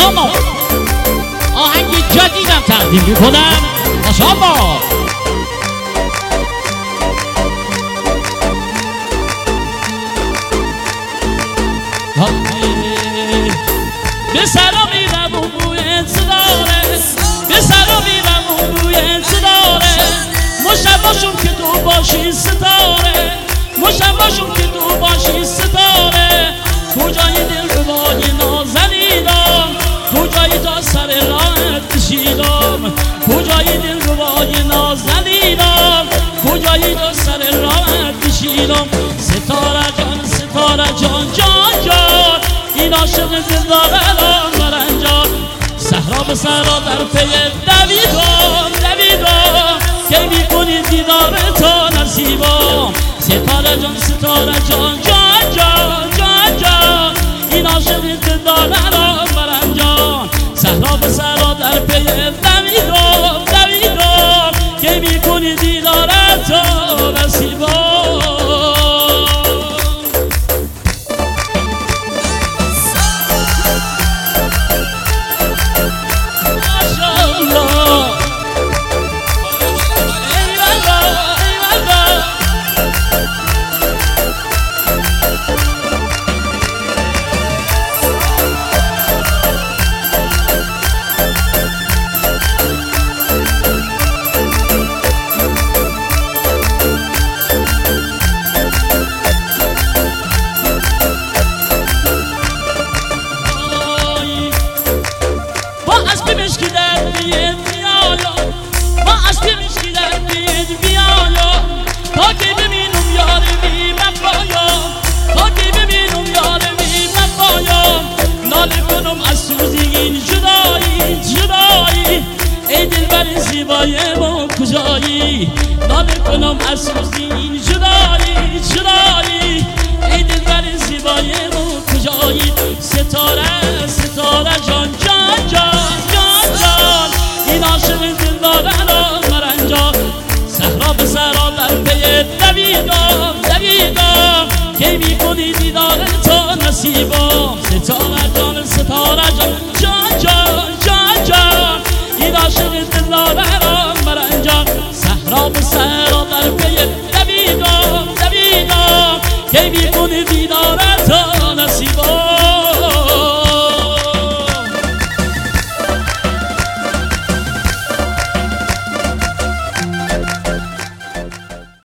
تمام آهنگ جدیدم تقدیم میکنم ماشاءالله. به سلام میرم اون بوی انتظاره، به سلام میرم اون بوی انتظاره، مشباشون که تو باشی ستاره، مشباشون که تو باشی ستاره، کجای دل ربای نازنیدم، کجای تا سر راحت کشیدم، کجای دل ربای نازنیدم، کجای تا سر راحت کشیدم. ستاره جان ستاره جان جان جان این عاشق دلدارم مرنجان، صحرا به صحرا در پی دویدم دویدم که میکنی دیدار تا نصیبم. ستاره جان ستاره جان جان جان جان جان این عاشق دلدارم مرنجان، صحرا به صحرا در پی دویدم دویدم که میکنی دیدار تا نصیبم. زیبای ما کجایی ناله کنم از سوزی این جدایی جدایی ای دلبر زیبای ما کجایی. ستاره ستاره جان جان جان جان جان این عاشق دلدارم مرنجان، صحرا به صحرا در پی دویدم دویدم که میکنی دیدار تا نصیبم. ستاره جان ستاره جان جان جان جان جان این عاشق دلدارم مرنجان، صحرا به صحرا در پی دویدم دویدم که میکنی دیدار تا نصیبم.